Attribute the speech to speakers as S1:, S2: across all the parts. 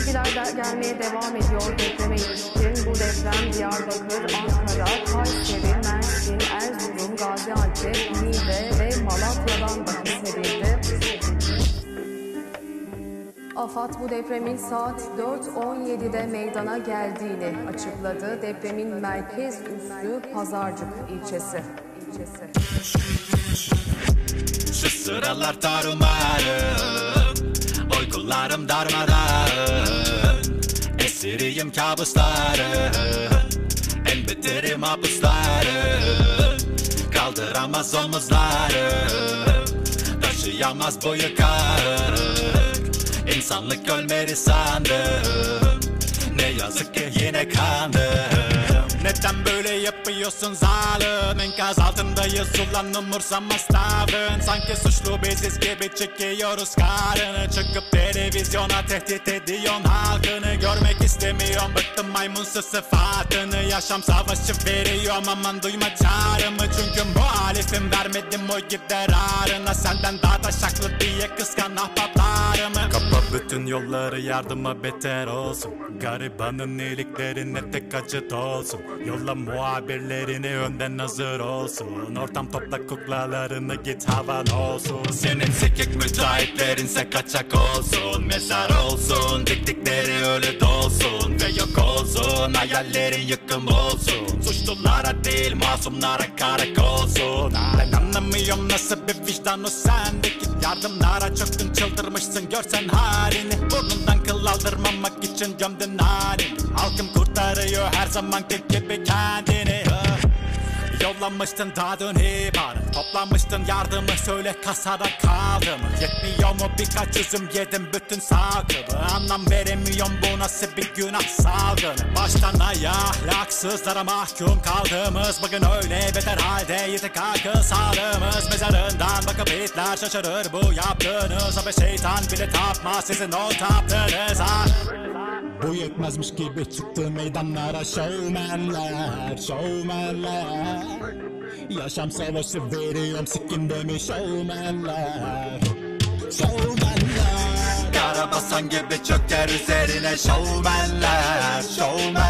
S1: Tepkiler gelmeye devam ediyor depreme ilişkin. Bu deprem Diyarbakır, Ankara, Kayseri, Mersin, Erzurum, Gaziantep, Niğde ve Malatya'dan da hissedildi. AFAD bu depremin saat 4.17'de meydana geldiğini açıkladı. Depremin merkez üssü Pazarcık ilçesi.
S2: Şu sıralar tarımarım, uykularım darmadağın, esiriyim kabusların, en beteri mahpusların, kaldıramaz omuzlarım, taşıyamaz bu yıkarık, insanlık ölmeli sandım, ne yazık ki yine kandım. Neden böyle yapıyorsun zalim? Enkaz altındayız ulan umursamaz tavrın. Sanki suçlu biziz gibi çekiyoruz karını. Çıkıp televizyona tehdit ediyorsun halkını. Görmek istemiyorum, bıktım maymunsu sıfatını. Yaşam savaşı veriyorum, aman duyma çağrımı. Çünkü muhalifim, vermedim oy gider ağrına. Senden daha taşaklı diye kıskan ahbaplarımı. Kapa bütün yolları, yardıma beter olsun. Garibanın iyiliklerine tek acı olsun. Yolla muhabirlerini, önden hazır olsun. Ortam topla kuklalarını, git havan olsun. Senin sikik müteahhitlerinse kaçak olsun. Mezar olsun, diktikleri ölü dolsun. Ve yok olsun, hayallerin yıkım olsun. Suçlulara değil masumlara karakolsun. Ben anlamıyorum nasıl bir vicdan o sendeki. Yardımlara çöktün, çıldırmışsın görsen halini. Burnundan kıl aldırmamak için gömdün halini. Halkım kurtarıyor her zamanki gibi kendini. Yollamıştın daha dün ibaret, toplamıştın yardımı, söyle kasada kaldı mı? Yetmiyor mu birkaç üzüm yedim bütün sakımı? Anlam veremiyorum, bu nasıl bir günah salgını? Baştan ayağa ahlaksızlara mahkum kaldığımız bugün öyle beter halde, yitik akıl sağlığımız. Mezarından bakıp itler şaşırır bu yaptığınız. Ama şeytan bile tapmaz sizin o taptığınıza. Bu yetmezmiş gibi çıktı meydanlara şovmenler, şovmenler. Yaşam savaşı veriyorum sikimde mi şovmenler, şovmenler. Karabasan gibi çöker üzerine şovmenler,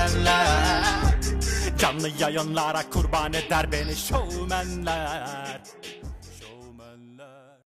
S2: şovmenler. Canlı yayınlara kurban eder beni şovmenler.